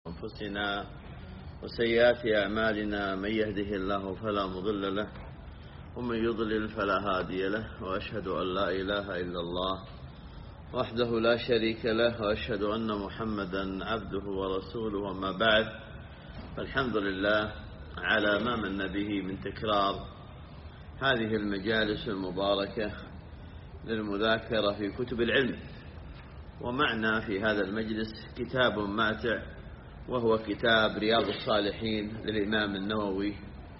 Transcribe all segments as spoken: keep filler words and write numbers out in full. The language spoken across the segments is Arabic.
أنفسنا وسيئات أعمالنا، من يهده الله فلا مضل له ومن يضلل فلا هادي له، وأشهد أن لا إله إلا الله وحده لا شريك له، وأشهد أن محمدا عبده ورسوله. وما بعد، فالحمد لله على ما من به من تكرار هذه المجالس المباركة للمذاكرة في كتب العلم. ومعنا في هذا المجلس كتاب ماتع، وهو كتاب رياض الصالحين للإمام النووي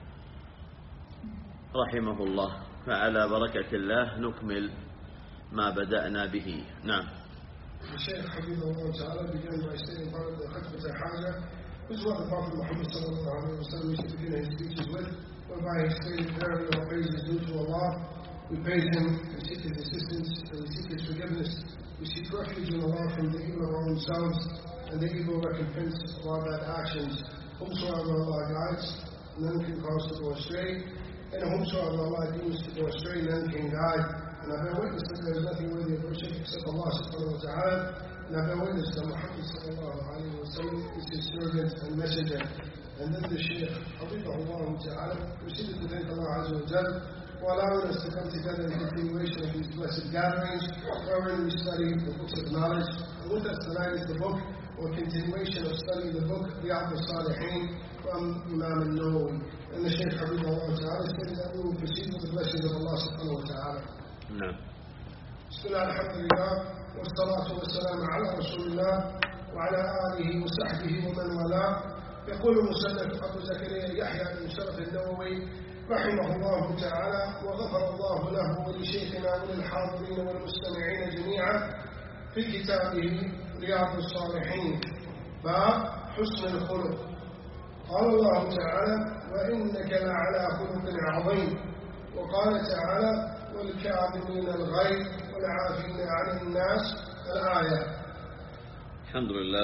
رحمه الله. فعلى بركة الله نكمل ما بدأنا به. نعم. الشيخ حفظه الله تعالى began by stating part of the Khutbah al-Haja, which is what the Prophet Muhammad sallallahu alayhi wa sallam used to begin his speeches with, whereby he stated, "Verily all praise is due to Allah. We praise Him, we seek His assistance, and we seek His forgiveness. We seek refuge in Allah from the evil of our own selves and the evil recompense of our bad actions. Whomsoever Allah guides, none can cause to go astray, and whomsoever Allah deems to go astray, none can guide. And I bear witness that there is nothing worthy of worship except Allah subhanahu wa ta'ala. And I bear witness that Muhammad sallallahu alayhi wa sallam is His servant and messenger." And then the Shaykh, Hafidhahullah ta'ala, proceeded to thank Allah Azza wa Jal for allowing us to come together in continuation of these blessed gatherings, wherein we study the books of knowledge. And with us tonight is the book, or continuation of studying the book, Riyadh al-Salihin, from Imam al-Nawawi. And the Shaykh, Hafidhahullah ta'ala, stated that we will proceed with the blessings of Allah subhanahu wa ta'ala. نعم. بسم الله الحمد لله والصلاة والسلام على رسول الله وعلى آله وصحبه ومن والاه. يقول المصنف أبو زكريا يحيى بن شرف النووي رحمه الله تعالى، وغفر الله له ولشيخنا وللحاضرين والمستمعين جميعا، في كتابه رياض الصالحين باب حسن الخلق. قال الله تعالى: "وإنك لعلى خلق عظيم". وقال تعالى: "والكاظمين الغيظ والعافين عن الناس". الآية. الحمد لله.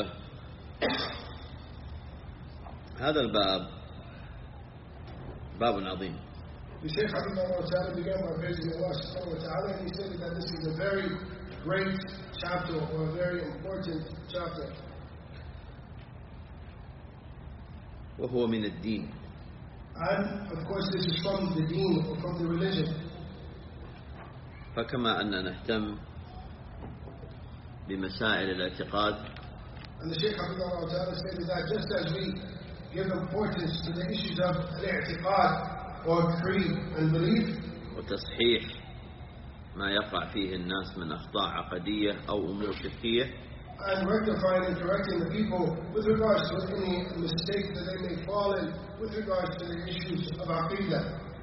هذا الباب باب عظيم. The Shaykh Hafidhahullah ta'ala began by praising Allah subhanahu wa ta'ala, and he said that this is a very great chapter, or a very important chapter. وهو من الدين. And of course this is from the deen, or from the religion. فكما أننا نهتم بمسائل الاعتقاد، And the Shaykh Hafidhahullah ta'ala stated that just as we give importance to the issues of al-i'tiqad, or creed and belief, وتصحيح ما يقع فيه الناس من أخطاء عقدية أو أمور شركية، and rectifying and correcting the people with regards to any mistake that they may fall in with regards to the issues of aqidah,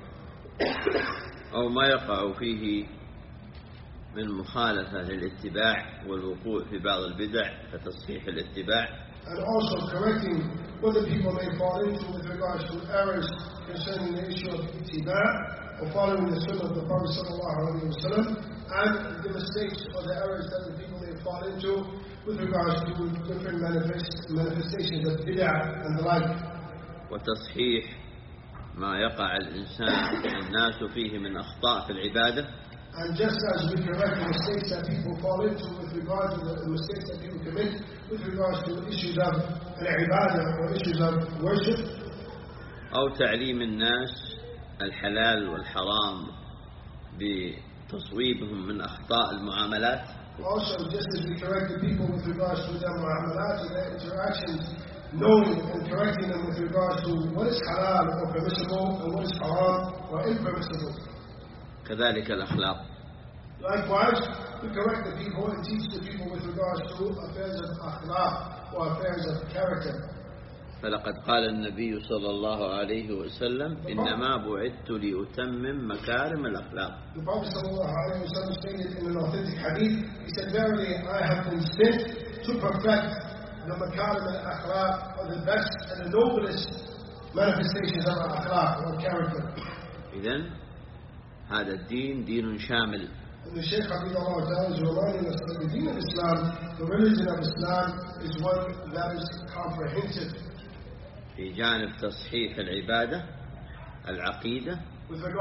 أو ما يقع فيه من مخالفة للاتباع والوقوع في بعض البدع فتصحيح الاتباع، and also correcting what the people may fall into with regards to errors concerning the issue of ittiba', or following the sunnah of the Prophet sallallahu alaihi wasallam, and the mistakes or the errors that the people may fall into with regards to different manifest, manifestations of bid'ah and the like. وتصحيح ما يقع الإنسان الناس فيه من أخطاء في العبادة، And just as we correct the mistakes that people fall into with regard to the mistakes that people commit with regards to issues of al-ibadah or issues of worship, أو تعليم الناس الحلال والحرام بتصويبهم من أخطاء المعاملات، also just as we correct the people with regards to their mu'amalat and their interactions, knowing and correcting them with regards to what is halal or permissible and what is haram or impermissible. كذلك الأخلاق. Likewise, we correct the people and teach the people with regards to affairs of akhlaq or affairs of character. فلقد قال النبي صلى الله عليه وسلم: إنما بعثت لأتمم مكارم الأخلاق. The Prophet sallallahu alayhi wa sallam stated in an authentic hadith, he said, "Verily I have been sent to perfect the makarim al-akhlaq, or the best and the noblest manifestations of akhlaq or character." إذن هذا الدين دين شامل. And the Shaykh Hafidhahullah ta'ala is reminding us that the deen of Islam, the religion of Islam, is one that is comprehensive. في جانب تصحيح العبادة، العقيدة،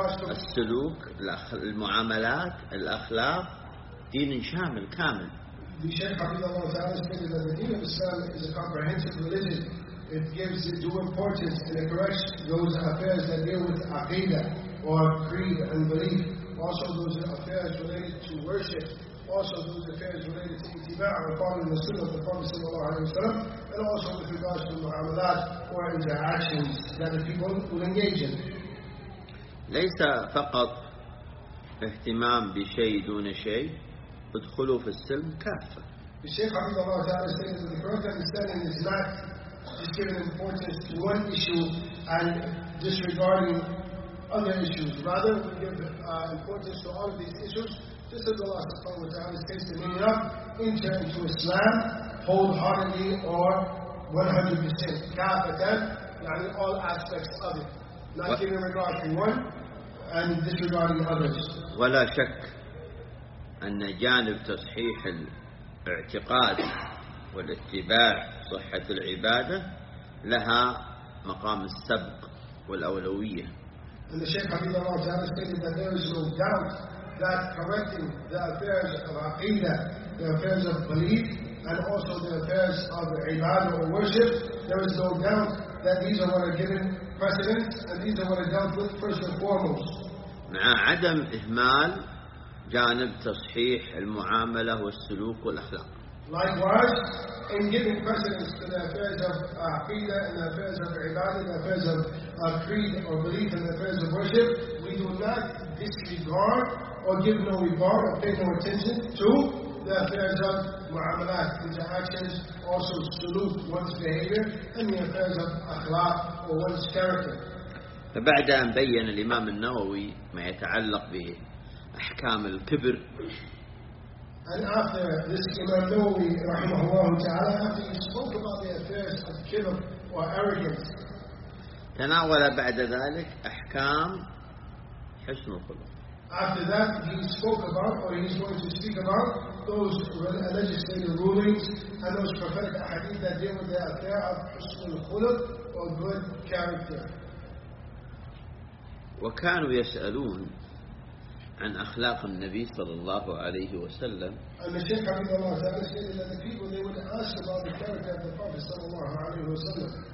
السلوك، المعاملات، الأخلاق، دين شامل كامل. the Shaykh Habibullah Ta'ala stated that the deen of Islam is a comprehensive religion. It gives due importance and it corrects those affairs that deal with aqidah or creed and belief. Also those affairs related to worship. Also those affairs related to ittiba' or following the sunnah of the Prophet sallallahu alaihi wasallam, and also with regards to mu'amalat or interactions that the people will engage in. ليس فقط اهتمام بشيء دون شيء، ادخلوا في السلم كافة. The Shaykh Habibullah Ta'ala stated that the correct understanding is not just giving importance to one issue and disregarding other issues. Rather, we give uh, importance to all of these issues, just as Allah subhanahu wa ta'ala states the meaning of enter into Islam wholeheartedly or one hundred percent. Kafatan, yani all aspects of it. Not giving regard to one and disregarding others. ولا شك أن جانب تصحيح الاعتقاد والاتباع صحة العبادة لها مقام السبق والأولوية. And the Shaykh Habibullah Ta'ala stated that there is no doubt that correcting the affairs of aqidah, the affairs of belief, and also the affairs of ibadah or worship, there is no doubt that these are what are given precedence and these are what are dealt with first and foremost. مع عدم إهمال جانب تصحيح المعاملة والسلوك والأخلاق. Likewise, in giving precedence to the affairs of aqidah and the affairs of ibadah, the affairs of uh, creed or belief and the affairs of worship, we do not disregard or give no regard or pay no attention to the affairs of mu'amalat, interactions, also suluk, one's behavior, and the affairs of akhlaq or one's character. فبعد أن بين الإمام النووي ما يتعلق بأحكام الكبر، and after this Imam Nawawi rahimahullah ta'ala, after he spoke about the affairs of kibr or arrogance, تناول بعد ذلك أحكام حسن الخلق. After that, he spoke about, or he's going to speak about, those legislative rulings and those prophetic ahadith that deal with the affair of husn al-khuluq or good character. وكانوا يسألون عن أخلاق النبي صلى الله عليه وسلم. And the Shaykh Habibullah Ta'ala stated that the people, they would ask about the character of the Prophet صلى الله عليه وسلم.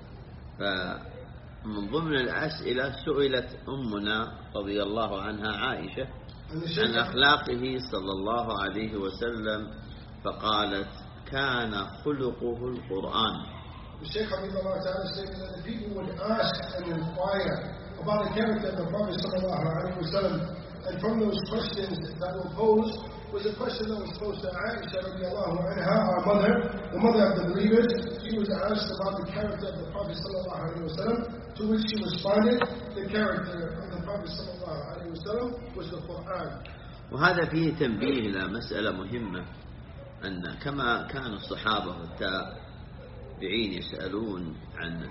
فمن ضمن الأسئلة سئلت أمنا رضي الله عنها عائشة عن أخلاقه صلى الله عليه وسلم فقالت كان خلقه القرآن. The Shaykh Habibullah Ta'ala stated that the people would ask and inquire about the character of the Prophet صلى الله عليه وسلم. And from those questions that were posed was a question that was posed to Aisha radiallahu anha, our mother, the mother of the believers. She was asked about the character of the Prophet sallallahu alaihi wasallam, to which she responded, the character of the Prophet sallallahu alaihi wasallam was the Quran. وهذا فيه تنبيه إلى مسألة مهمة، أن كما كان الصحابة والتابعين يسألون عن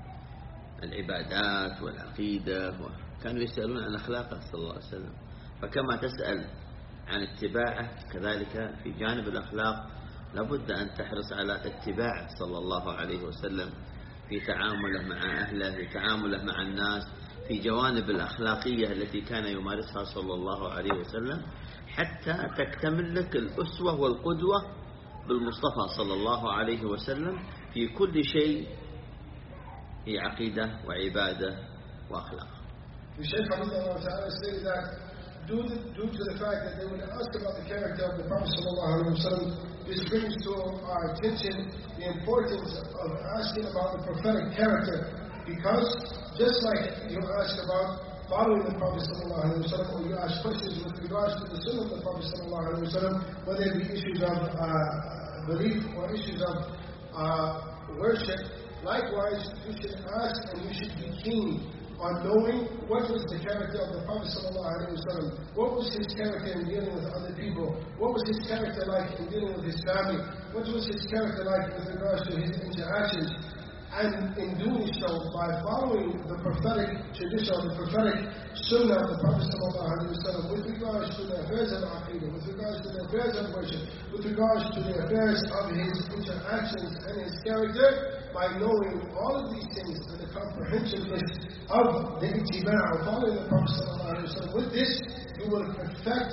العبادات والعقيدة، كانوا يسألون عن أخلاقه صلى الله عليه وسلم، فكما تسأل عن اتباعه كذلك في جانب الأخلاق لابد أن تحرص على اتباعه صلى الله عليه وسلم في تعامله مع أهله، في تعامله مع الناس، في جوانب الأخلاقية التي كان يمارسها صلى الله عليه وسلم، حتى تكتمل لك الأسوة والقدوة بالمصطفى صلى الله عليه وسلم في كل شيء في عقيدة وعبادة وأخلاق. The Shaykh Habibullah Ta'ala stated that due to, due to the fact that they would ask about the character of the Prophet sallallahu alaihi wasallam, this brings to our attention the importance of asking about the prophetic character, because just like you ask about following the Prophet sallallahu alaihi wasallam, or you ask questions with regards to the sunnah of the Prophet sallallahu alaihi wasallam, whether it be issues of uh, belief or issues of uh, worship, likewise you should ask and you should be keen on knowing what was the character of the Prophet sallallahu alaihi wasallam, what was his character in dealing with other people, what was his character like in dealing with his family, what was his character like with regards to his interactions. And in doing so, by following the prophetic tradition, the prophetic sunnah of the Prophet sallallahu alaihi wasallam, with regards to the affairs of aqidah, with regards to the affairs of worship, with regards to the affairs of his interactions and his character, by knowing all of these things and the comprehensiveness of the ittiba' or following the Prophet sallallahu alaihi wasallam, with this you will perfect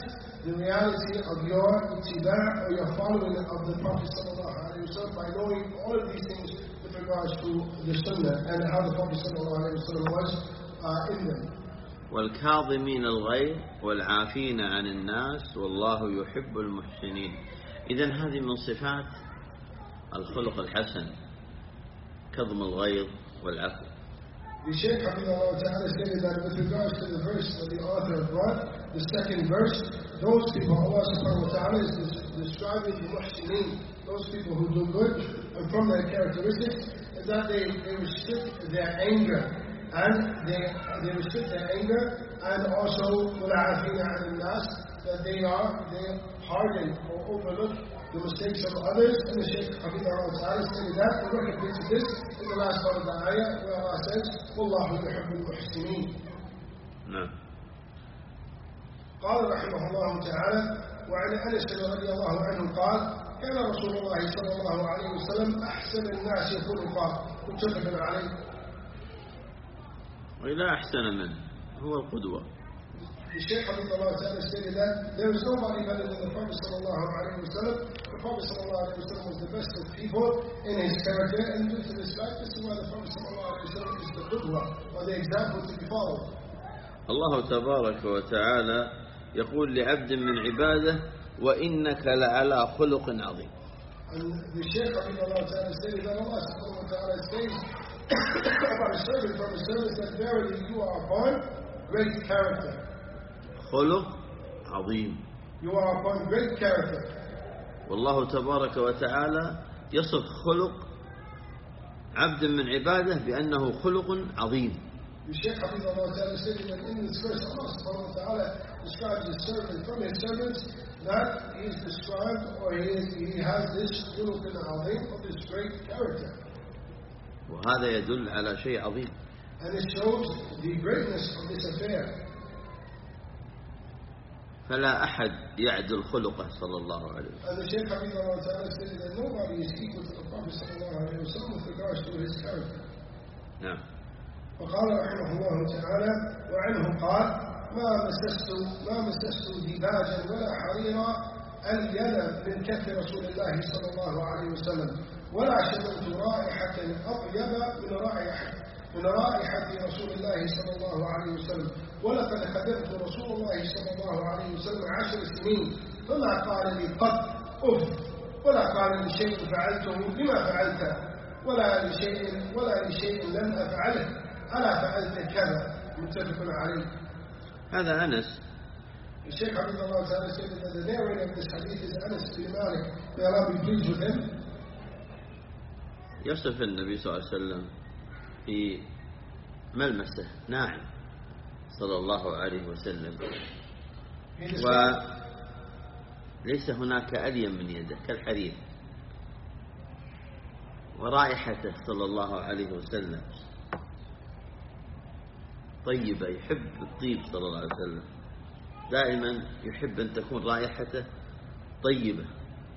the reality of your ittiba' or your following of the Prophet sallallahu alaihi wasallam by knowing all of these things with regards to the Sunnah and how the Prophet sallallahu alaihi wasallam was uh, in them. والكاظمين الغيظ والعافين عن الناس والله يحب المحسنين. إذن هذه من صفات الخلق الحسن، كظم الغيظ والعفو. The Shaykh Hafidhahullah Ta'ala stated that with regards to the verse that the author brought, the second verse, those people, Allah Subhanahu wa Ta'ala is describing the muhsineen, those people who do good, and from their characteristics is that they, they restrict their anger, and they, they restrict their anger, and also mula'afina 'ala an-nas, that they are, they harden or overlook the mistakes of others. And the Shaykh Hafidhahullah Ta'ala stated that, and recommends this in the last part of the ayah, where Allah says, وَاللَّهُ يُحِبُّ الْمُحْسِنِينَ. نعم. قال رحمه الله تعالى: وعن أنس رضي الله عنه قال: كان رسول الله صلى الله عليه وسلم أحسن الناس خلقا. متفق عليه. وإذا أحسن منه هو القدوة. The Shaykh Hafidhahullah Ta'ala stated that there is nobody better than the Prophet sallallahu alaihi wasallam. The Prophet sallallahu alaihi wasallam was the best of people in his character, and due to this fact, this is why the Prophet sallallahu alaihi wasallam is the qudwa, or the example to be followed. الله تبارك وتعالى يقول لعبد من عباده: وإنك لعلى خلق عظيم. And the Shaykh Hafidhahullah Ta'ala stated that Allah subhanahu wa ta'ala says about a servant from his servants that verily you are upon great character. خلق عظيم. You are upon great character. والله تبارك وتعالى يصف خلق عبد من عباده بأنه خلق عظيم. The Shaykh Hafidhahullah Ta'ala stated that in this verse Allah subhanahu wa ta'ala describes his servant from his servants that he is described, or he, is, he has this خلق عظيم, of this great character. وهذا يدل على شيء عظيم. And it shows the greatness of this affair. فلا أحد يعدل خلقه صلى الله عليه وسلم. And the Shaykh Hafidhahullah Ta'ala stated that nobody is equal to the Prophet sallallahu alaihi wasallam with regards to his character. نعم. وقال رحمه الله تعالى: وعنه قال: ما مسست ما مسست ديباجا ولا حريرا ألين من كف رسول الله صلى الله عليه وسلم، ولا شممت رائحة أطيب من رائحة من رائحة رسول الله صلى الله عليه وسلم، ولقد خدمت رسول الله صلى الله عليه وسلم عشر سنين فما قال لي قط أف، ولا قال لي شيء فعلته لما فعلت، ولا لشيء ولا لشيء لم أفعله ألا فعلت كذا. متفق عليه. هذا أنس. الشيخ Hafidhahullah Ta'ala stated that the narrator of this hadith is Anas bin Malik. May Allah be pleased with him. يصف النبي صلى الله عليه وسلم في ملمسه ناعم صلى الله عليه وسلم، وليس هناك ألين من يده كالحرير، ورائحته صلى الله عليه وسلم طيبة، يحب الطيب صلى الله عليه وسلم، دائما يحب أن تكون رائحته طيبة،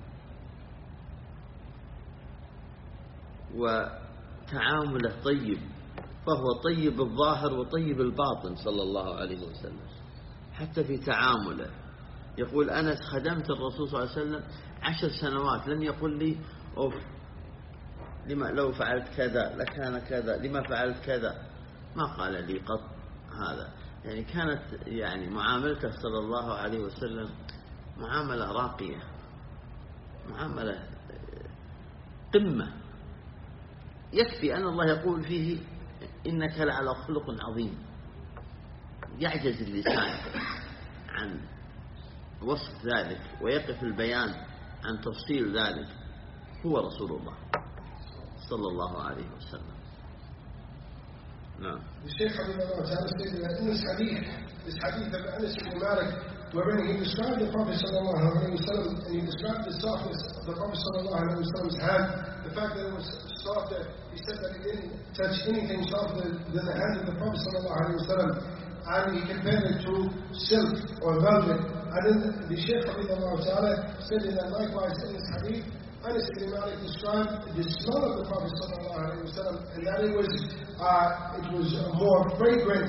وتعامله طيب، فهو طيب الظاهر وطيب الباطن صلى الله عليه وسلم. حتى في تعامله يقول: أنس خدمت الرسول صلى الله عليه وسلم عشر سنوات، لم يقل لي أوف لما لو فعلت كذا لكان كذا، لما فعلت كذا، ما قال لي قط هذا. يعني كانت يعني معاملته صلى الله عليه وسلم معاملة راقية، معاملة قمة. يكفي أن الله يقول فيه: إنك لعلى خلق عظيم. يعجز اللسان عن وصف ذلك، ويقف البيان عن تفصيل ذلك. هو رسول الله صلى الله عليه وسلم. نعم. The Shaykh Hafidhahullah Ta'ala stated that in this hadith, this hadith of Anas bin Malik, wherein he described the Prophet sallallahu alaihi wasallam, and he described the softness of the Prophet sallallahu alaihi wasallam's hand, the fact that it was softer. He said that he didn't touch anything softer than the hand of the Prophet sallallahu alaihi wasallam, and he compared it to silk or velvet. And then the Shaykh Hafidhahullah Ta'ala said that likewise in this hadith, Anas bin Malik described the smell of the Prophet sallallahu alaihi wasallam, and that it was uh, it was more fragrant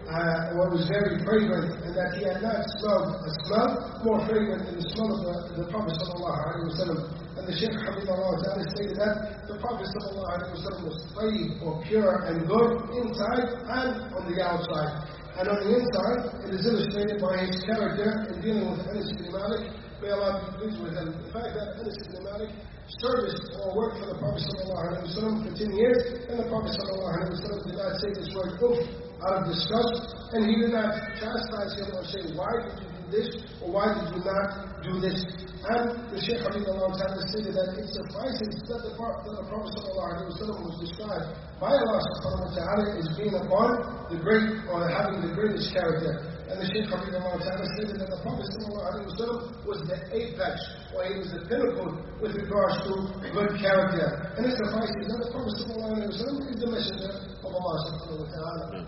uh, what was very fragrant, and that he had not smelled a smell more fragrant than the smell of the, the Prophet sallallahu alaihi wasallam. And the Shaykh Habibullah Ta'ala stated that the Prophet sallallahu alaihi wasallam was tayyib, or pure and good, inside and on the outside. And on the inside, it is illustrated by his character in dealing with Anas ibn Malik. May Allah be pleased with him. The fact that Anas ibn Malik serviced or worked for the Prophet sallallahu alaihi wasallam for ten years, and the Prophet sallallahu alaihi wasallam did not say this word oof out of disgust, and he did not chastise him or say, why did you do this, or why did you not do this? And the Shaykh Habibullah Ta'ala stated that it suffices that the, that the Prophet sallallahu alaihi wasallam was described by Allah subhanahu wa ta'ala as being upon the great, or having the greatest character. And the Shaykh Habibullah Ta'ala stated that the Prophet sallallahu alaihi wasallam was the apex, or he was the pinnacle with regards to good character. And it suffices that the Prophet sallallahu alaihi wasallam is the messenger of Allah subhanahu wa ta'ala.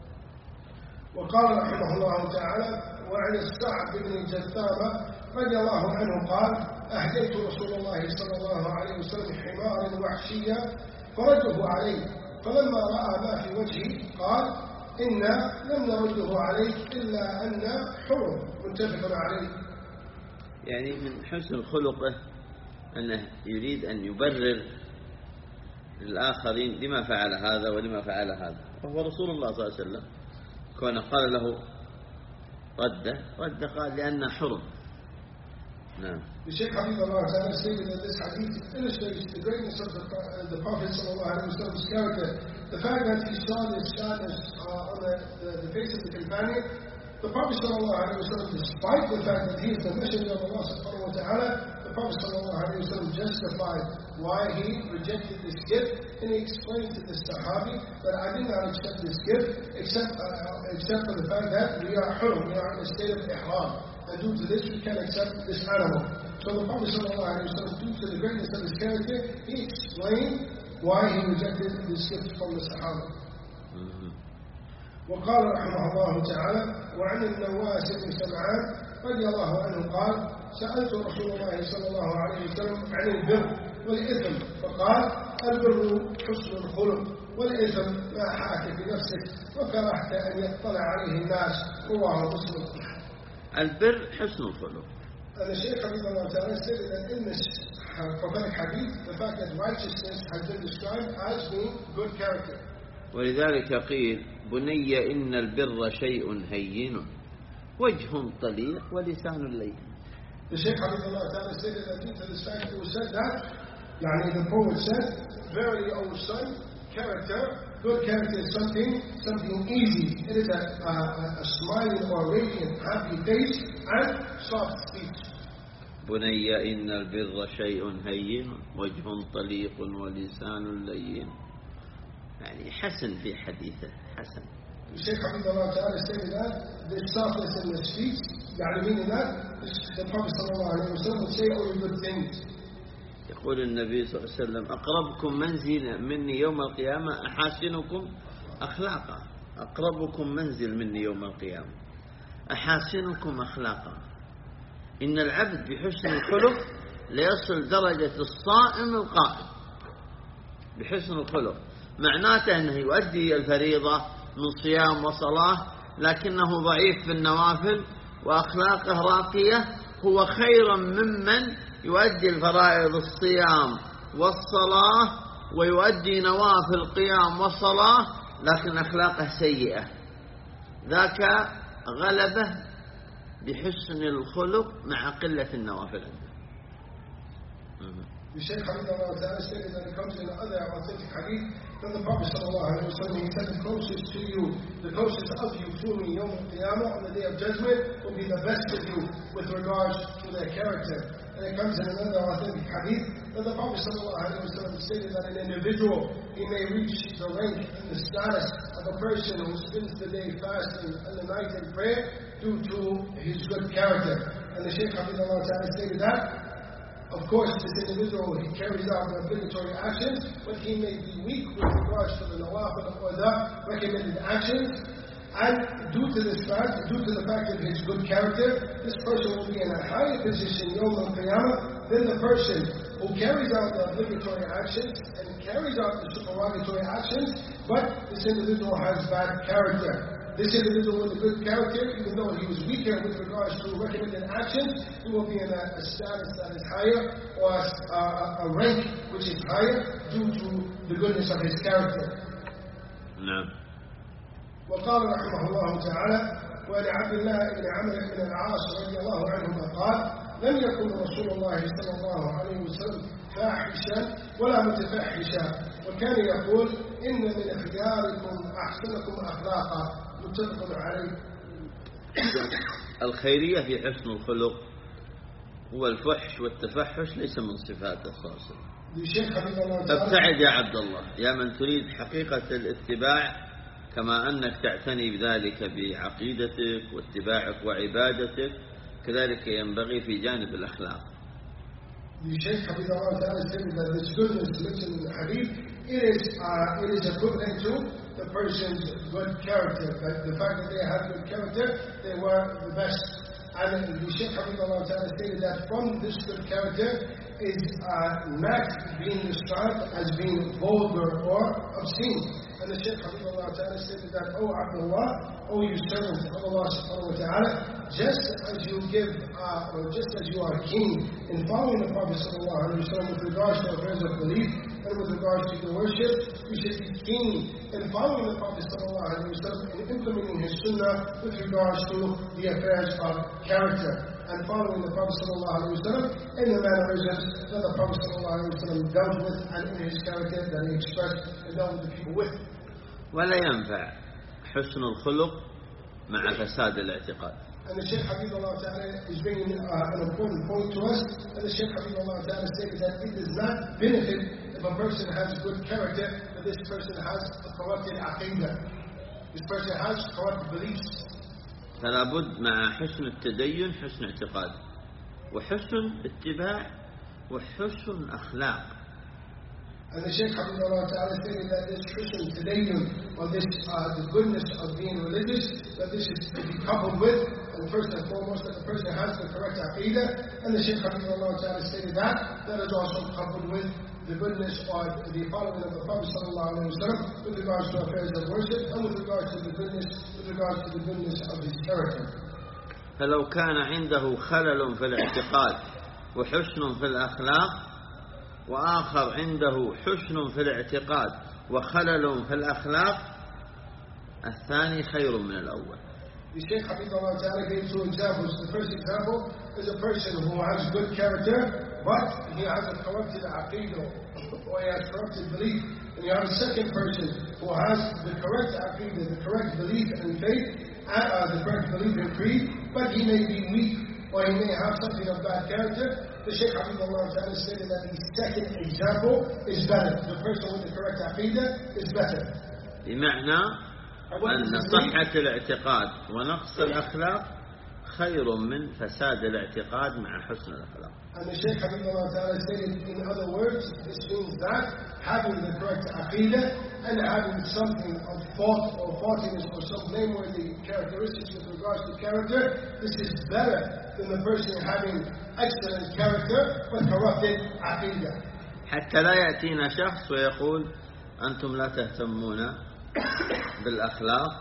وقال رحمه الله تعالى: وعن السعد بن جثامة رضي الله عنه قال: أهديت رسول الله صلى الله عليه وسلم حمارا وحشيا فرده عليه، فلما رأى ما في وجهي قال: إنا لم نرده عليك إلا أن حرم. متفق عليه. يعني من حسن خلقه أنه يريد أن يبرر للآخرين لما فعل هذا ولما فعل هذا، وهو رسول الله صلى الله عليه وسلم. كون قال له رده رده قال لأنه حرم. نعم. The Shaykh Habibullah Ta'ala stated that this hadith illustrates the greatness of the, uh, the Prophet sallallahu alaihi wasallam's character. The fact that he saw this sadness uh, on the, the, the face of the companion, the Prophet sallallahu alaihi wasallam, despite the fact that he is the messenger of Allah subhanahu wa ta'ala, the Prophet sallallahu alaihi wasallam justified why he rejected this gift, and he explained to the Sahabi that I did not accept this gift except uh, except for the fact that we are hurum, we are in a state of ihram, and due to this we can accept this animal. So the Prophet sallallahu alaihi wasallam, due to the greatness of his character, he explained why he rejected this gift from the Sahaba. وقال رحمه الله تعالى: وعن النواس بن سمعان رضي الله عنه قال: سألت رسول الله صلى الله عليه وسلم عن البر والإثم، فقال: البر حسن الخلق، والإثم ما حاك في نفسك وكرهت أن يطلع عليه الناس. رواه مسلم. البر حسن الخلق. And the Shaykh Habibullah Ta'ala stated that in this prophetic hadith, the fact that righteousness has been described as being good character. ولذلك قيل: بني إن البر شيء هين وجه طليق ولسان لين. The Shaykh Habibullah Ta'ala stated that due to this fact it was said that, yani the poet said, verily, O son, character, good character is something, something easy. It is a, a, a smiling or radiant, happy face and soft speech. بني إن البر شيء هين وجه طليق ولسان لين. يعني حسن في حديثه، حسن. The Shaykh Habibullah Ta'ala stated that the softness in the speech, يعني meaning that the Prophet sallallahu alaihi wasallam would say only good things. يقول النبي صلى الله عليه وسلم: أقربكم منزل مني يوم القيامة أحاسنكم أخلاقا. أقربكم منزل مني يوم القيامة أحاسنكم أخلاقا. إن العبد بحسن الخلق ليصل درجة الصائم القائم. بحسن الخلق معناته أنه يؤدي الفريضة من صيام وصلاة، لكنه ضعيف في النوافل وأخلاقه راقية، هو خيرا ممن يؤدي الفرائض الصيام والصلاة ويؤدي نوافل القيام والصلاة لكن أخلاقه سيئة. ذاك غلبه بحسن الخلق مع قلة النوافل. The Shaykh Habibullah Ta'ala stated that it comes in other authentic hadith that the Prophet sallallahu alaihi wasallam, he said, the closest to you, the closest of you to me Yawm al-Qiyamah, on the day of judgment, will be the best of you with regards to their character. And it comes in another authentic hadith that the Prophet sallallahu alaihi wasallam stated that an individual, he may reach the rank and the status of a person who spends the day fasting and the night in prayer due to his good character. And the Shaykh Habibullah Ta'ala stated that, of course, this individual, he carries out the obligatory actions, but he may be weak with regards to the nawafil or the recommended actions. And due to this fact, due to the fact of his good character, this person will be in a higher position Yawm al-Qiyamah than the person who carries out the obligatory actions and carries out the supererogatory actions, but this individual has bad character. this individual with a good character, even though he was weaker with regards to recommended actions, he will be in a, a status that is higher, or a, a, a rank which is higher due to the goodness of his character. نعم. وقال رحمه الله تعالى: ولعبد الله بن عمرو بن العاص رضي الله عنهما قال: لم يكن رسول الله صلى الله عليه وسلم فاحشا ولا متفحشا، وكان يقول: إن من خياركم أحسنكم أخلاقا، متفق عليه. الخيرية في حسن الخلق، والفحش والتفحش ليس من صفاته صلى الله عليه وسلم. فابتعد يا عبد الله، يا من تريد حقيقة الاتباع، كما أنك تعتني بذلك بعقيدتك واتباعك وعبادتك، كذلك ينبغي في جانب الأخلاق. The Shaykh Habibullah Ta'ala said that this goodness mentioned in the hadith, it is, uh, it is equivalent to the person's good character. That the fact that they had good character, they were the best. And the Shaykh Habibullah Ta'ala stated that from this good character is uh, not being described as being vulgar or obscene. And the Shaykh Habibullah Ta'ala stated that, O Abdullah, O you servants of Allah Subhanahu wa Ta'ala, just as you give, uh, or just as you are keen in following the Prophet Sallallahu Alaihi Wasallam with regards to affairs of belief and with regards to the worship, you should be keen in following the Prophet Sallallahu Alaihi Wasallam and implementing his sunnah with regards to the affairs of character, and following the Prophet Sallallahu Alaihi Wasallam in the mannerisms that the Prophet Sallallahu Alaihi Wasallam dealt with and in his character that he expressed and dealt with the people with. ولا ينفع حسن الخلق مع فساد الاعتقاد. And the Shaykh Habibullah Ta'ala is bringing uh, an important point to us. And the Shaykh Habibullah Ta'ala stated that it does not benefit if a person has good character, but this person has a corrupted aqidah. This person has corrupt beliefs. فلا بد مع حسن التدين حسن اعتقاد، وحسن اتباع، وحسن أخلاق. And the Shaykh Habibullah Ta'ala stated that this Christian tadayyun, or this, uh, the goodness of being religious, that this is to be coupled with, and first and foremost, that the person has the correct aqidah. And the Shaykh Habibullah Ta'ala stated that, that is also coupled with the goodness or the following of the Prophet Sallallahu Alaihi Wasallam with regards to affairs of worship, and with regards to the goodness, with regards to the goodness of his character. فلو كان عنده خلل في الاعتقاد وحسن في الأخلاق، وآخر عنده حسن في الاعتقاد وخلل في الأخلاق، الثاني خير من الأول. The Shaykh Habibullah Ta'ala gave two examples. The first example is a person who has good character, but he has a corrupted aqidah, or he has corrupted belief. And you have a second person who has the correct aqidah, the correct belief and faith, uh, the correct belief and creed, but he may be weak, or he may have something of bad character. The Shaykh Habibullah Ta'ala stated that the second example is better. The person with the correct aqidah is better. بمعنى أن صحة الاعتقاد ونقص الأخلاق خير من فساد الاعتقاد مع حسن الأخلاق. And the Shaykh Habibullah Ta'ala stated, in other words, this means that having the correct aqidah and having something of fault or faultiness or some blameworthy characteristics with regards to character, this is better than the person having excellent character but corrupted aqidah. حتى لا يأتينا شخص ويقول أنتم لا تهتمون بالأخلاق،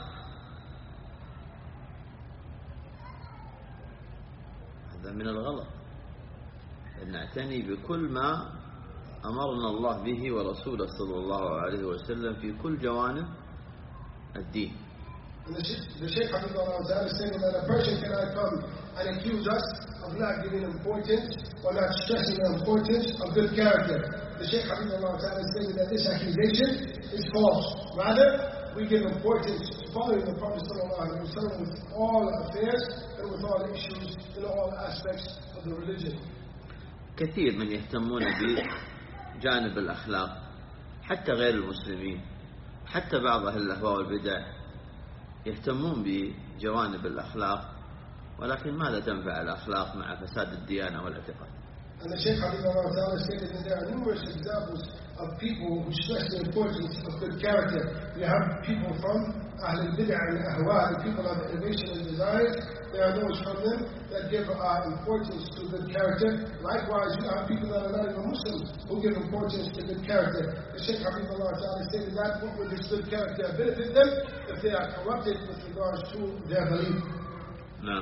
هذا من الغلط. نعتني بكل ما أمرنا الله به ورسوله صلى الله عليه وسلم في كل جوانب الدين. The Shaykh Habibullah Ta'ala saying that a person cannot come and accuse us of not giving importance or not stressing the importance of good character. The Shaykh Habibullah Ta'ala saying that this accusation is false. Rather, we give importance to following the Prophet Sallallahu Alaihi Wasallam with all affairs and with all issues in all aspects of the religion. كثير من يهتمون بجانب الأخلاق، حتى غير المسلمين، حتى بعض أهل الأهواء والبدع يهتمون بجوانب الأخلاق، ولكن ماذا تنفع الأخلاق مع فساد الديانة والاعتقاد؟ And the Shaykh Habibullah Ta'ala stated that there are numerous examples of people who stress the importance of good character. You have people from Ahl al-Bid'ah and Ahwa, the people of innovation and desires. There are those from them that give uh, importance to good character. Likewise, you have people that are not even Muslims who give importance to good character. The Shaykh Habibullah Ta'ala stated that what would this good character benefit them if they are corrupted with regards to their belief? No.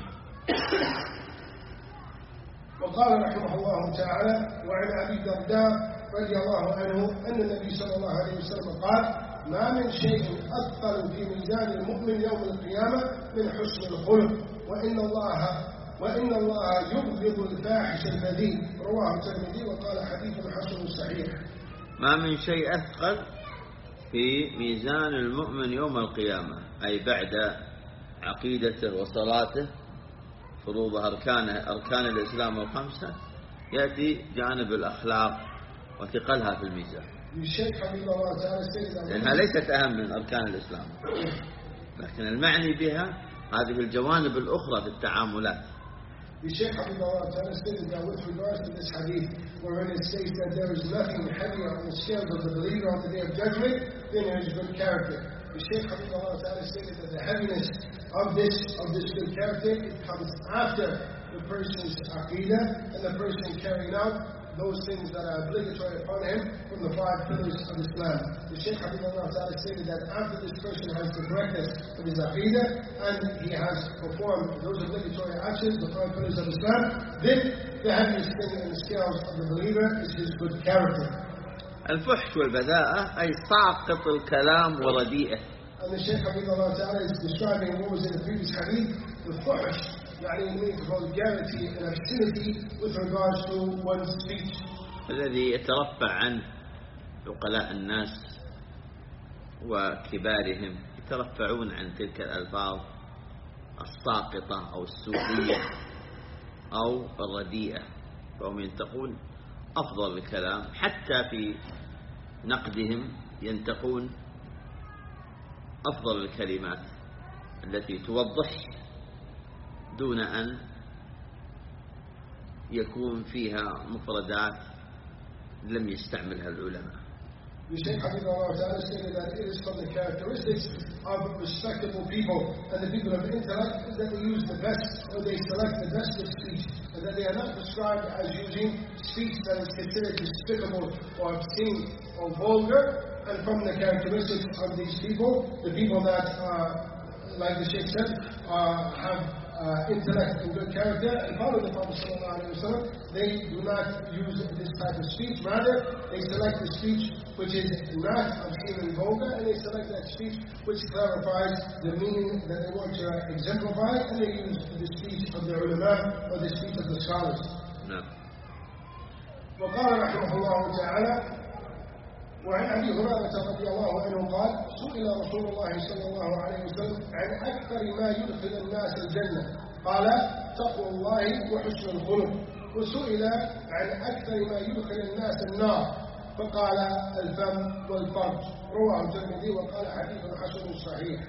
وقال رحمه الله تعالى: وعن أبي الدرداء رضي الله عنه أن النبي صلى الله عليه وسلم قال: ما من شيء أثقل في ميزان المؤمن يوم القيامة من حسن الخلق، وإن الله وإن الله يبغض الفاحش البذيء. رواه الترمذي وقال حديث حسن صحيح. ما من شيء أثقل في ميزان المؤمن يوم القيامة، أي بعد عقيدته وصلاته فروض أركان أركان الإسلام الخمسة، يأتي جانب الأخلاق وثقلها في الميزان، لأنها ليست أهم من أركان الإسلام، لكن المعني بها هذه الجوانب الأخرى في التعاملات. The Shaykh Habibullah Ta'ala stated that with regards to this hadith, wherein it states that there is nothing heavier on the scales of the believer on the day of judgment than his good character. The Shaykh Habibullah Ta'ala stated that the heaviness of this of this good character it comes after the person's aqidah and the person carrying out those things that are obligatory upon him from the five pillars of Islam. The Shaykh Habibullah Ta'ala stated that after this person has the correctness of his aqidah and he has performed those obligatory actions, the five pillars of Islam, then the heaviest thing in the scales of the believer is his good character. الفحش والبذاءة أي ساقط الكلام ورديئه. And the Shaykh Habibullah Ta'ala is describing what was in the previous hadith, the fuhsh, يعني means vulgarity and obscenity with regards to one's speech. الذي يترفع عنه عقلاء الناس وكبارهم، يترفعون عن تلك الألفاظ الساقطة أو السوءية أو الرديئة، فهم ينتقون أفضل الكلام، حتى في نقدهم ينتقون أفضل الكلمات التي توضح دون أن يكون فيها مفردات لم يستعملها العلماء. The Shaykh Habibullah Ta'ala stated that it is from the characteristics of respectable people and the people of intellect is that they use the best, or they select the best of speech, and that they are not prescribed as using speech that is considered despicable or obscene or vulgar. And from the characteristics of these people, the people that, uh, like the Shaykh said, uh, have uh, intellect and good character and follow the Prophet ﷺ, they do not use this type of speech. Rather, they select the speech which is not obscene and vulgar, and they select that speech which clarifies the meaning that they want to exemplify, and they use the speech of the ulama or the speech of the scholars. No. وقال رحمه الله تعالى: وعن أبي هريرة رضي الله عنه قال: سئل رسول الله صلى الله عليه وسلم عن أكثر ما يدخل الناس الجنة، قال: تقوى الله وحسن الخلق. وسئل عن أكثر ما يدخل الناس النار، فقال: الفم والفرج. رواه الترمذي وقال حديث حسن صحيح.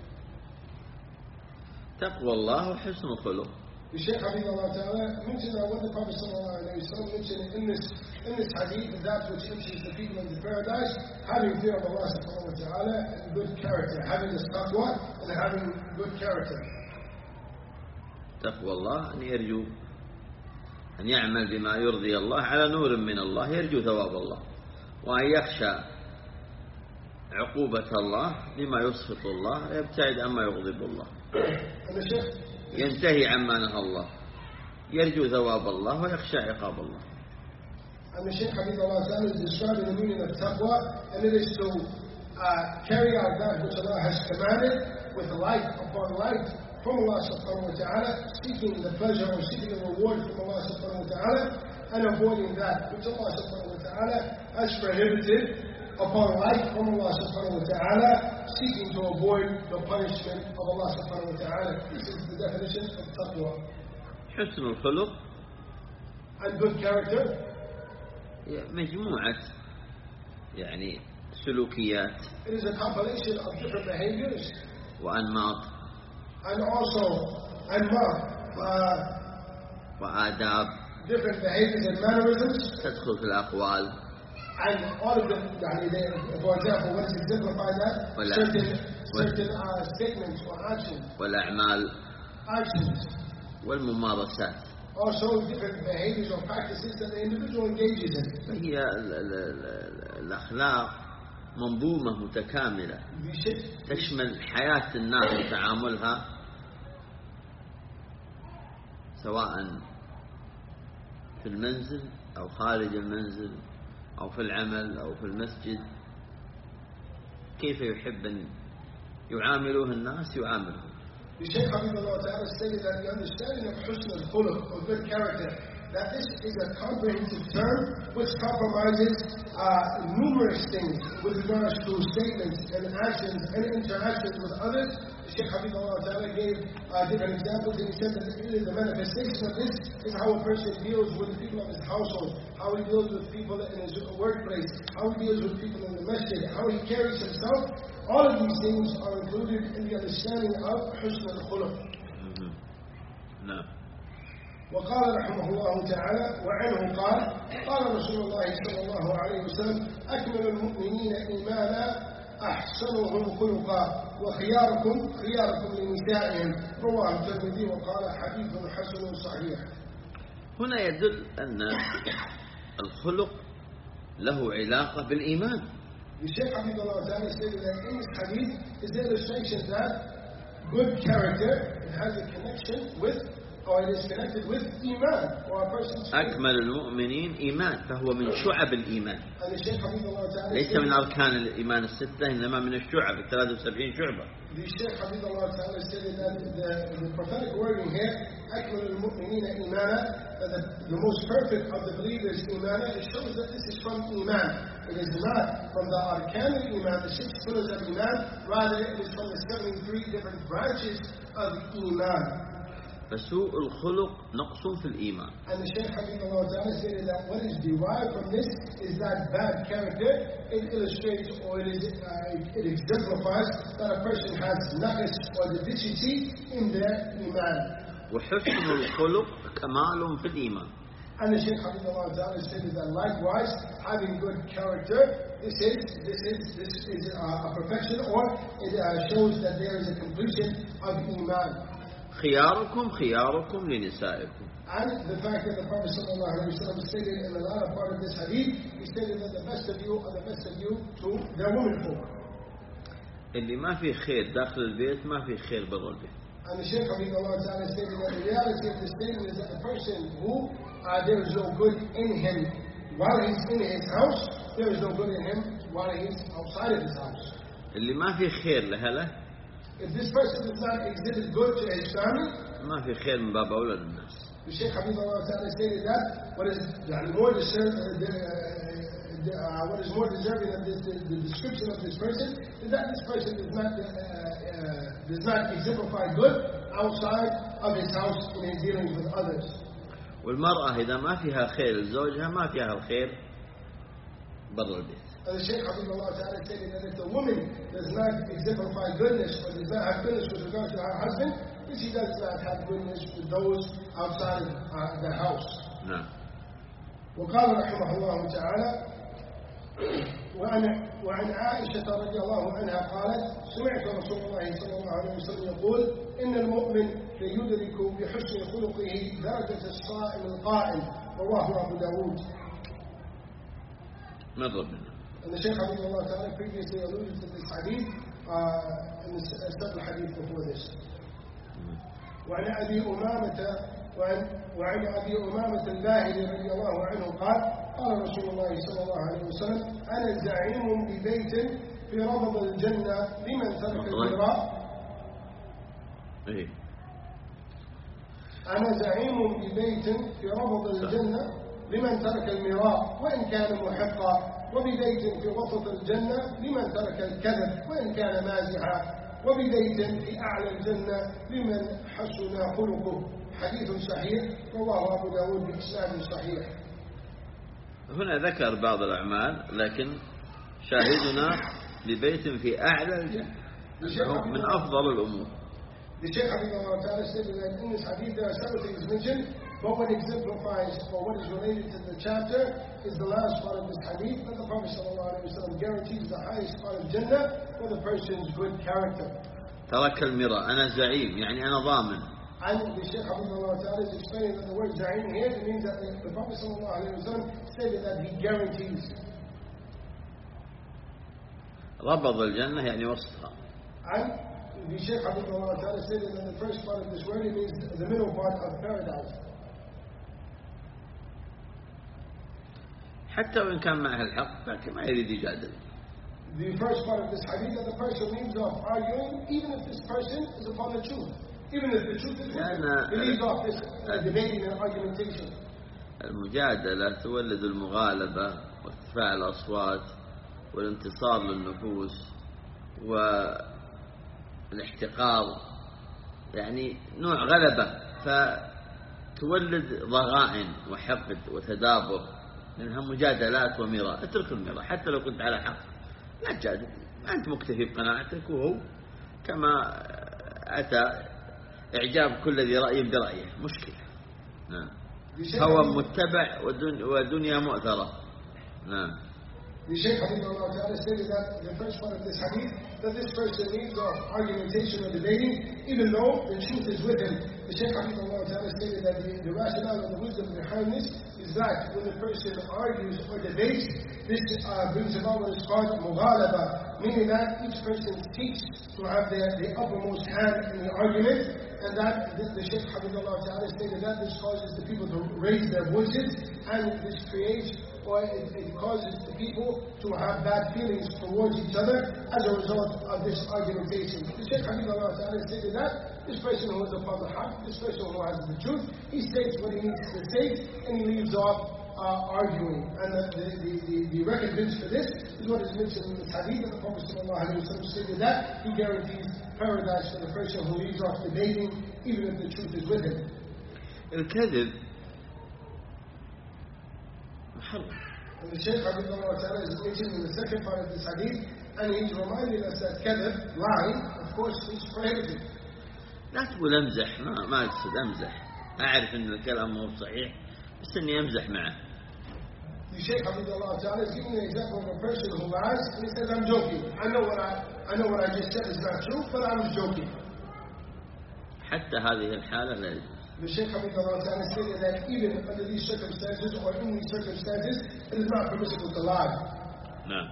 تقوى الله وحسن الخلق. The Shaykh Habibullah Ta'ala mentioned that what the Prophet Sallallahu Alaihi Wasallam mentioned in this, in this hadith is that which enters the people into paradise, having fear of Allah Subhanahu Wa Ta'ala and good character, having this taqwa and having good character. تقوى الله أن يرجو أن يعمل بما يرضي الله على نور من الله، يرجو ثواب الله، وأن يخشى عقوبة الله بما يسخط الله، يبتعد عما يغضب الله، ينتهي عما نهى الله، يرجو ثواب الله ويخشى عقاب الله. And the Shaykh Habibullah Ta'ala is describing the meaning of taqwa, and it is to uh, carry out that which Allah has commanded with light upon light from Allah Subhanahu Wa Ta'ala, seeking the pleasure or seeking the reward from Allah Subhanahu Wa Ta'ala, and avoiding that which Allah Subhanahu Wa Ta'ala has prohibited upon light from Allah Subhanahu Wa Ta'ala, seeking to avoid the punishment of Allah Subhanahu Wa Ta'ala. This is the definition of taqwa. حسن الخلق and good character مجموعة يعني سلوكيات. It is a compilation of different behaviors. وأنماط. And also أنماط. وآداب. Different behaviors and mannerisms. تدخل في الأقوال. And all of them, for example, what is exemplified that? Certain, certain uh, statements or actions. والأعمال. Actions. والممارسات. Also different behaviors or practices that the individual engages in. هي الأخلاق منظومة متكاملة تشمل حياة الناس وتعاملها، سواء في المنزل أو خارج المنزل أو في العمل أو في المسجد. كيف يحب أن يعاملوه الناس يعاملهم. الشيخ حفظه الله تعالى stated that the understanding of حسن الخلق or good character, that this is a comprehensive term which compromises uh, numerous things with regards to statements and actions and interactions with others. The Shaykh Habibullah Ta'ala gave uh, different examples, and he said that the manifestation of this is how a person deals with the people of his household, how he deals with people in his workplace, how he deals with people in the masjid, how he carries himself. All of these things are included in the understanding of حسن الخلق. نعم. وقال رحمه الله تعالى وعنه قال قال رسول الله صلى الله عليه وسلم أكمل المؤمنين إيمانا أحسنهم خلقا وخياركم خياركم لنسائهم. رواه الترمذي وقال حديث حسن صحيح. هنا يدل أن الخلق له علاقة بالإيمان. الشيخ حفظه الله تعالى stated that in this hadith is the illustration that good character it has a connection with or it is connected with iman or a person's أكمل المؤمنين إيمان، فهو من شعب الإيمان، ليس من أركان الإيمان الستة، إنما من الشعب الثلاث وسبعين شعبة. The Shaykh Habibullah Ta'ala stated that the, the prophetic wording here, أكمل المؤمنين إيمانا, the, the most perfect of the believers إيمانا, it shows that this is from Iman. It is not from the Arkan al-Iman, the six pillars of Iman, rather it is from the seventy-three different branches of Iman. فسوء الخلق نقص في الإيمان. And the Shaykh Habibullah Ta'ala stated that what is derived from this is that bad character. It illustrates or it, is, uh, it exemplifies that a person has naqs or deficiency in their Iman. وحسن الخلق كمال في الإيمان. And the Shaykh Habibullah Ta'ala stated that likewise having good character, this is this is this is uh, a perfection, or it uh, shows that there is a completion of Iman. خياركم خياركم لنسائكم. And the fact that the Prophet sallallahu alaihi wasallam stated in the latter part of this hadith, he stated that the best of you are the best of you to their womenfolk. اللي ما في خير داخل البيت ما في خير برا البيت. And the Shaykh Habibullah Ta'ala stated that the reality of the statement is that the person who uh, there is no good in him while he's in his house, there is no good in him while he's outside of his house. اللي ما في خير لهله. If this person does not exhibit good to his family, ما في خير من باب أولى الناس. The Shaykh Habibullah Ta'ala stated that what is more deserving, uh, what is more deserving of this, the, the description of this person is that this person does not uh, uh, does not exemplify good outside of his house in his dealings with others. والمرأة إذا ما فيها خير لزوجها ما فيها الخير برا البيت. And the Shaykh Habibullah Ta'ala stated that if the woman does not exemplify goodness or does not have goodness with regard to her husband, then she does not have goodness with those outside of uh, the house. نعم. وقال رحمه الله تعالى وعن وعن عائشة رضي الله عنها قالت سمعت رسول الله صلى الله عليه وسلم يقول إن المؤمن ليدرك بحسن خلقه درجة الصائم القائم. رواه أبو داود. مر بنا. And the Shaykh Habibullah Ta'ala previously alluded to this hadith uh, in the separate hadith before this. وعن أبي أمامة وعن وعن أبي أمامة الباهلي رضي الله عنه قال قال رسول الله صلى الله عليه وسلم أنا زعيم ببيت في ربض الجنة لمن ترك المراء. أنا زعيم ببيت في ربض الجنة لمن ترك المراء وإن كان محقا، وببيت في وسط الجنة لمن ترك الكذب وإن كان مازحا، وببيت في أعلى الجنة لمن حسن خلقه. حديث صحيح رواه أبو داود بإسناد صحيح. هنا ذكر بعض الأعمال لكن شاهدنا لبيت في أعلى الجنة من أفضل الأمور. The Shaykh Habibullah Ta'ala said that in this hadith there are several things mentioned. But what exemplifies or what is related to the chapter is the last part of this hadith that the Prophet ﷺ guarantees the highest part of Jannah for the person's good character. ترك المراء أنا زعيم يعني أنا ضامن. And the Shaykh Habibullah Ta'ala is explaining that the word za'im here, it means that the, the Prophet ﷺ stated that he guarantees. ربض الجنة يعني وسطها. And the Shaykh Habibullah Ta'ala stated that the first part of this word, it means the middle part of paradise. حتى وإن كان معه الحق لكن ما يريد يجادل. The first part of this hadith that the person leaves off arguing, even if this person is upon the truth. Even if the truth is with he leaves off this uh, debating and argumentation. المجادلة تولد المغالبة وارتفاع الأصوات والانتصار للنفوس والاحتقار يعني نوع غلبة فتولد ضغائن وحقد وتدابر لأنها مجادلات ومراء. اترك المراء حتى لو كنت على حق لا تجادل أنت مكتفي بقناعتك وهو كما أتى إعجاب كل ذي رأي برأيه مشكلة. نعم. هو متبع ودنيا مؤثرة. نعم. The Shaykh Habibullah Ta'ala stated that the first part of this hadith, that this person needs of argumentation or debating, even though the truth is with him. The Shaykh Habibullah Ta'ala stated that the, the rationale and the wisdom behind this is that when the person argues or debates, this uh, brings about what is called mughalaba, meaning that each person seeks to have the, the uppermost hand in the argument, and that the, the Shaykh Habibullah Ta'ala stated that this causes the people to raise their voices, and this creates or it, it causes the people to have bad feelings towards each other as a result of this argumentation. The Shaykh Habibullah Ta'ala stated that this person who is upon the haqq, this person who has the truth, he states what he needs to say and he leaves off uh, arguing. And the, the, the, the recompense for this is what is mentioned in the hadith that the Prophet ﷺ stated that he guarantees paradise for the person who leaves off debating even if the truth is with him. الكذب محرم. And the Shaykh Habibullah Ta'ala is mentioned in the second part of this hadith, and he's reminding us that kadhib, lying, of course, is prohibited. لا تقول امزح ما ما اقصد امزح اعرف ان الكلام مو صحيح بس اني امزح معه. The Shaykh Habibullah Ta'ala is giving an example of a person who lies and he says, I'm joking. I know what I I know what I just said is not true, but I'm joking. حتى هذه الحالة لا يجوز. The Shaykh Habibullah Ta'ala stated that even under these circumstances or in these circumstances, it is not permissible to lie. نعم.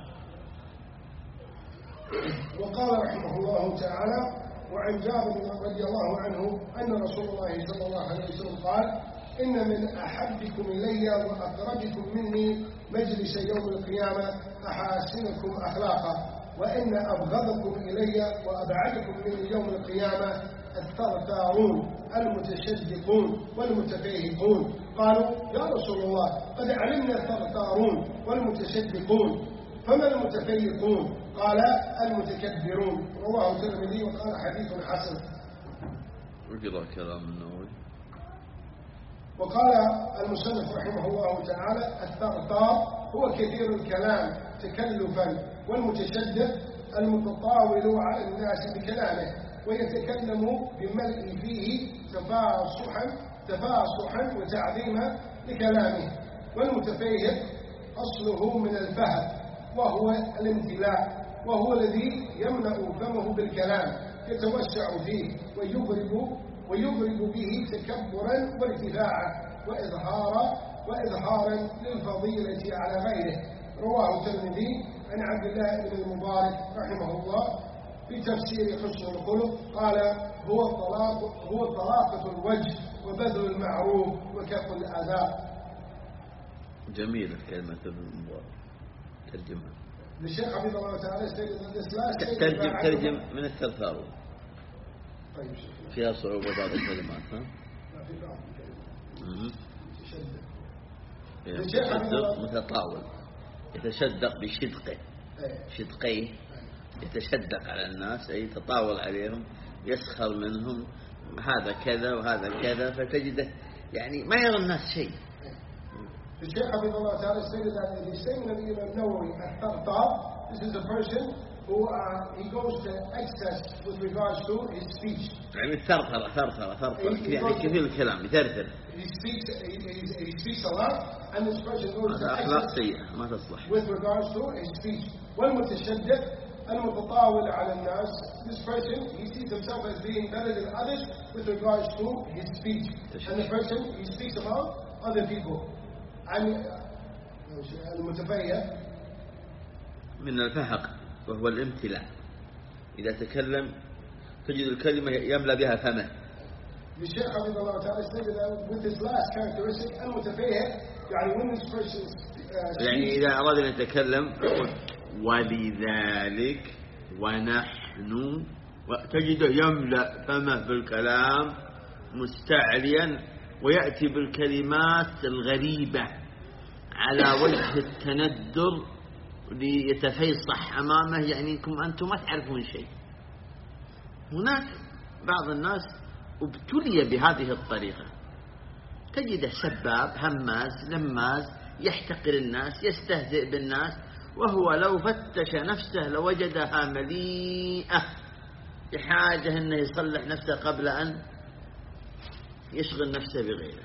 وقال رحمه الله تعالى وعن جابر رضي الله عنه أن رسول الله صلى الله عليه وسلم قال إن من أحبكم إلي وأقربكم مني مجلس يوم القيامة أحاسنكم أخلاقا وإن أبغضكم إلي وأبعدكم مني يوم القيامة الثرثارون المتشدقون والمتفيهقون. قالوا يا رسول الله قد علمنا الثرثارون والمتشدقون فما المتفيهقون؟ قال المتكبرون. رواه الترمذي وقال حديث حسن. وقرأ كلام النووي. وقال المصنف رحمه الله تعالى الثرثار هو كثير الكلام تكلفا والمتشدق المتطاول على الناس بكلامه ويتكلم بملء فيه تفاصحا تفاصحا وتعظيما لكلامه. والمتفيهق أصله من الفهم وهو الامتلاء وهو الذي يملأ فمه بالكلام يتوسع فيه ويضرب ويضرب به تكبرا وارتفاعا وإظهارا وإظهارا للفضيلة على غيره. رواه الترمذي عن عبد الله بن المبارك رحمه الله في تفسير حسن الخلق قال هو الطلاق هو طلاقة الوجه وبذل المعروف وكف الأذى. جميلة كلمة ابن المبارك ترجمها. الشيخ حفظه الله تعالى ترجم ترجم من الثرثار. طيب فيها صعوبة بعض الكلمات ها؟ لا في بعض الكلمات. يتشدق متطاول يتشدق بشدقه شدقيه يتشدق على الناس أي يتطاول عليهم يسخر منهم هذا كذا وهذا كذا فتجده يعني ما يرى الناس شيء. الشيخ حفظه الله تعالى stated that in the statement of Imam Nawawi at-Tartar, this is a person who uh, he goes to excess with regards to his speech. يعني ثرثرة ثرثرة ثرثرة يعني كثير الكلام يثرثر. He speaks he, he, he speaks a lot, and this person goes to أخلاق excess سيئة ما تصلح. with regards to his speech. والمتشدد المتطاول على الناس. This person he sees himself as being better than others with regards to his speech, and the person he speaks about other people. عن المتفيهق من الفهق وهو الامتلاء. إذا تكلم تجد الكلمة يملأ بها فمه. الشيخ حفظه الله تعالى stated that with his last characteristic المتفيهق يعني when this person uh, يعني إذا أراد أن يتكلم ولذلك ونحن تجده يملأ فمه بالكلام مستعليا ويأتي بالكلمات الغريبة على وجه التندر ليتفيصح أمامه يعني إنكم أنتم ما تعرفون شيء. هناك بعض الناس ابتلي بهذه الطريقة تجده سباب هماز لماز يحتقر الناس يستهزئ بالناس وهو لو فتش نفسه لوجدها مليئة بحاجة أنه يصلح نفسه قبل أن يشغل نفسه بغيره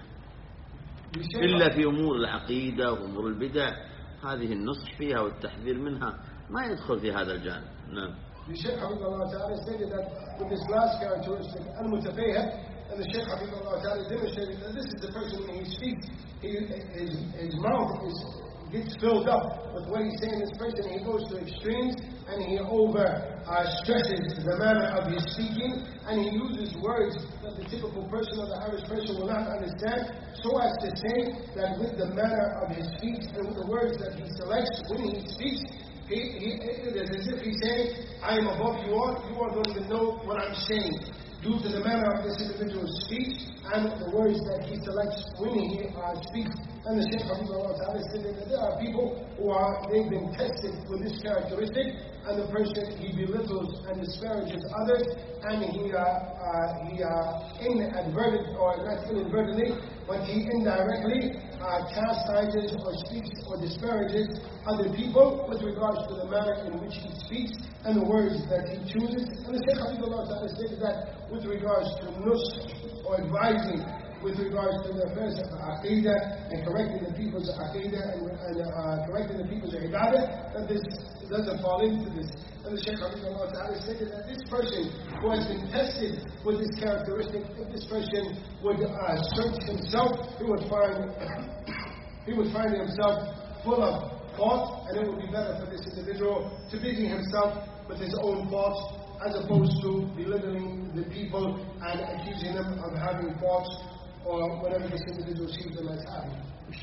إلا في أمور العقيدة وأمور البدع هذه النصح فيها والتحذير منها ما يدخل في هذا الجانب. نعم. الشيخ حفظه الله تعالى stated that with this last characteristic المتفيهق, and the Shaykh حفظه الله تعالى demonstrated that this is the person when he speaks he, his, his mouth is, gets filled up with what he's saying. This person he goes to extremes and he over uh, stresses the manner of his speaking, and he uses words that the typical person or the average person will not understand, so as to say that with the manner of his speech and with the words that he selects when he speaks, he, he, it is as if he's saying, I am above you all, you all don't even know what I'm saying, due to the manner of this individual's speech and the words that he selects when he uh, speaks. And the Shaykh Hafizahullah Ta'ala stated that there are people who are, they've been tested with this characteristic, and the person, he belittles and disparages others, and he, uh, uh, he uh, inadvertent, or not inadvertently, but he indirectly uh, chastises or speaks or disparages other people with regards to the manner in which he speaks and the words that he chooses. And the Shaykh Hafizahullah Ta'ala stated that with regards to nusх or advising, with regards to the affairs of Aqidah and correcting the people's Aqidah and, and uh, correcting the people's Ibadah, that this doesn't fall into this. And the Shaykh Hafizahullah Ta'ala stated that this person who has been tested with this characteristic, if this person would uh, search himself, he would find he would find himself full of fault, and it would be better for this individual to busy himself with his own faults as opposed to belittling the people and accusing them of having faults or whatever this individual sees them as having.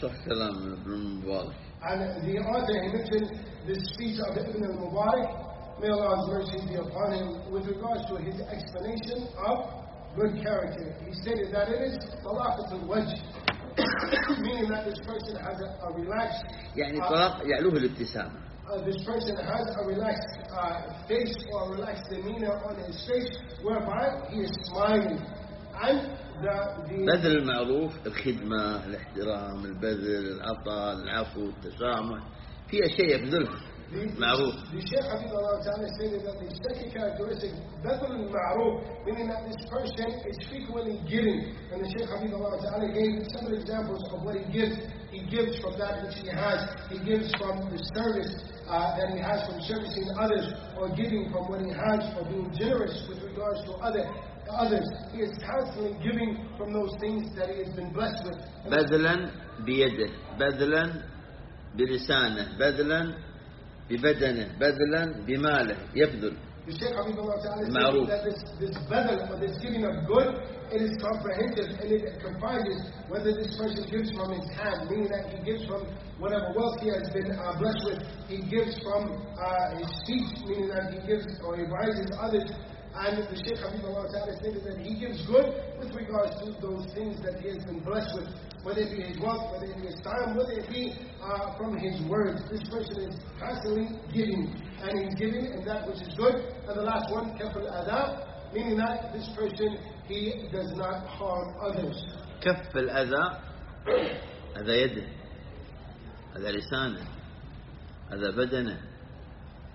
And the author, he mentioned the speech of Ibn al-Mubarak, may Allah's mercy be upon him, with regards to his explanation of good character. He stated that it is talaqatul wajh, meaning that this person has a, a relaxed يعني طلاق يعلوه الابتسامة. Uh, this person has a relaxed uh, face or a relaxed demeanor on his face, whereby he is smiling. And the, the بذل المعروف، الخدمة، الاحترام، البذل، العطاء، العفو، التسامح، في أشياء يبذلها معروف. The Shaykh Hafizahullah Ta'ala stated that the second characteristic, بذل المعروف, meaning that this person is frequently giving. And the Shaykh Hafizahullah Ta'ala gave several examples of what he gives. He gives from that which he has. He gives from the service uh, that he has from servicing others, or giving from what he has, or being generous with regards to other others. He is constantly giving from those things that he has been blessed with. بذلا بيده، بذلا بلسانه، بذلا ببدنه، بذلا بماله، يبذل. The Shaykh Hafizahullah Ta'ala says that this, this badal, or this giving of good, it is comprehensive, and it comprises whether this person gives from his hand, meaning that he gives from whatever wealth he has been uh, blessed with, he gives from uh, his speech, meaning that he gives or he advises others. And the Shaykh Hafizahullah Ta'ala stated that he gives good with regards to those things that he has been blessed with, whether it be his wealth, whether it be his time, whether it be uh, from his words. This person is constantly giving, and he's giving in that which is good. And the last one, kafal adha, meaning that this person, he does not harm others. كف الأذى، هذا يده، هذا لسانه، هذا بدنه،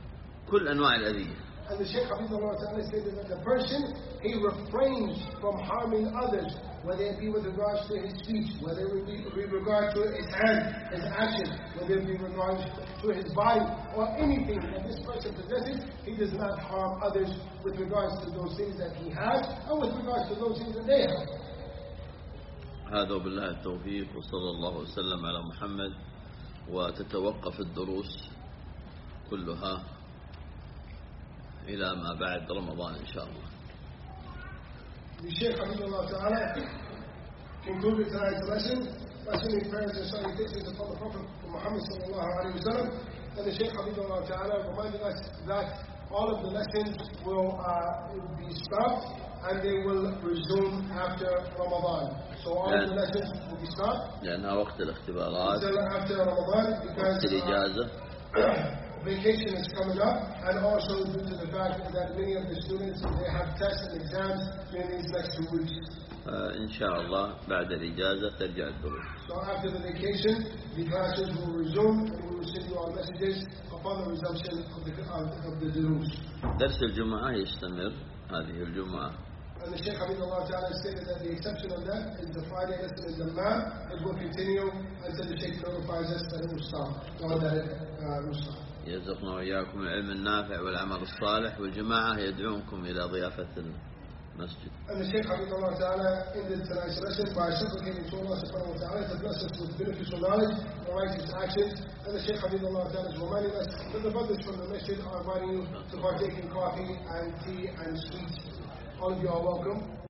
كل أنواع الأذية. And the Shaykh Habibullah Ta'ala stated that the person, he refrains from harming others, whether it be with regards to his speech, whether it be with regard to his hand, his action, whether it be with regards to his body, or anything that this person possesses, he does not harm others with regards to those things that he has, and with regards to those things that they have. هذا وبالله التوفيق وصلى الله وسلم على محمد. وتتوقف الدروس كلها إلى ما بعد رمضان إن شاء الله. The Shaykh Habibullah Ta'ala concluded tonight's lesson, lesson prayers and salutations upon the Prophet Muhammad sallallahu alayhi wa sallam. And the Shaykh Habibullah Ta'ala reminded us that all of the lessons will uh, be stopped and they will resume after Ramadan. So all of the lessons will be stopped لأنها وقت الاختبارات until after Ramadan, because وقت الإجازة. uh, vacation is coming up, and also due to the fact that many of the students, they have tests and exams during these next two weeks. إن شاء الله بعد الإجازة ترجع الدروس. So after the vacation, the classes will resume, and we will send you our messages upon the resumption of the of, of the durus. درس الجمعة يستمر هذه الجمعة. And the Shaykh Habibullah Ta'ala stated that the exception of that is the Friday lesson in the Dammam. It will continue until the Shaykh notifies us that it will stop, or that it uh, will stop. يرزقنا وإياكم العلم النافع والعمل الصالح والجماعة يدعونكم إلى ضيافة المسجد. And the Shaykh Habibullah Ta'ala ended tonight's lesson by supplicating to Allah subhanahu wa ta'ala to bless us with beneficial knowledge and righteous actions. And the Shaykh Habibullah Ta'ala is reminding us that the brothers from the masjid are inviting you to partake in coffee and tea and sweets. All of you are welcome.